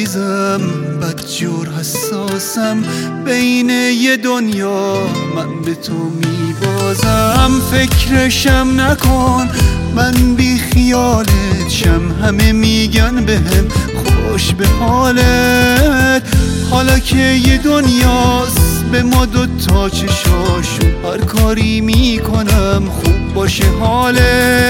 عزیزم، بدجور حساسم، بین یه دنیا من به تو میبازم. فکرشم نکن من بی خیالت شم، همه میگن بهم خوش به حالت. حالا که یه دنیاست به ما دوتا چشاشون، هر کاری میکنم خوب باشه حالت.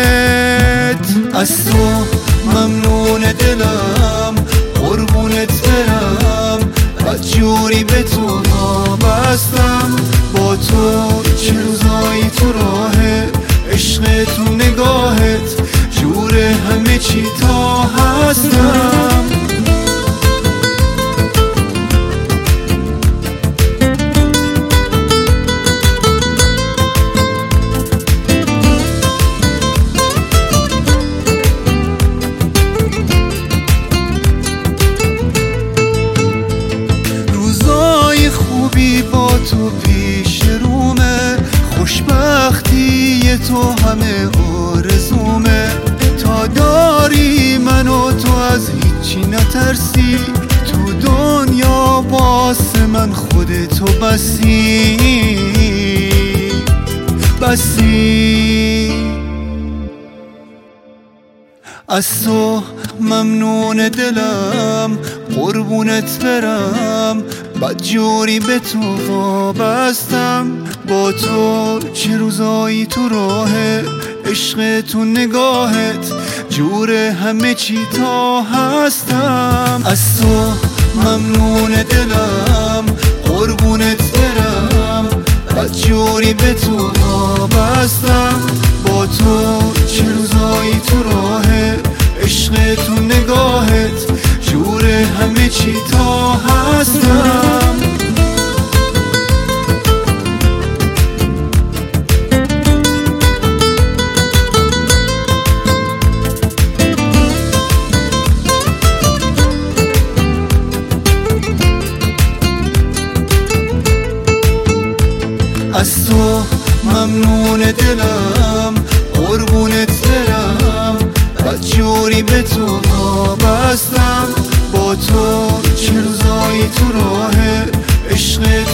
از تو ممنون دلم، قربونت برم، بدجوری به تو وابستم. با تو چه روزایی تو راهه، عشق تو نگاهت، جور همه چی تا هستم. با تو پیش رومه، خوشبختی تو همه آرزومه. تا داری من و تو از هیچی نترسی، تو دنیا واسه من خودتو بسی. از تو ممنون دلم، قربونت برم، بدجوری به تو وابستم. با تو چه روزایی تو راهه، عشق تو نگاهت، جور همه چی تا هستم. از تو ممنون دلم، قربونت برم، بدجوری به تو وابستم. با تو چه روزایی تو راهه، عشق تو نگاهت، جور همه چی تا هستم. از تو ممنون دلم، قربونت برم، بدجوری به تو وابستم. با تو چه روزایی تو راهه، عشق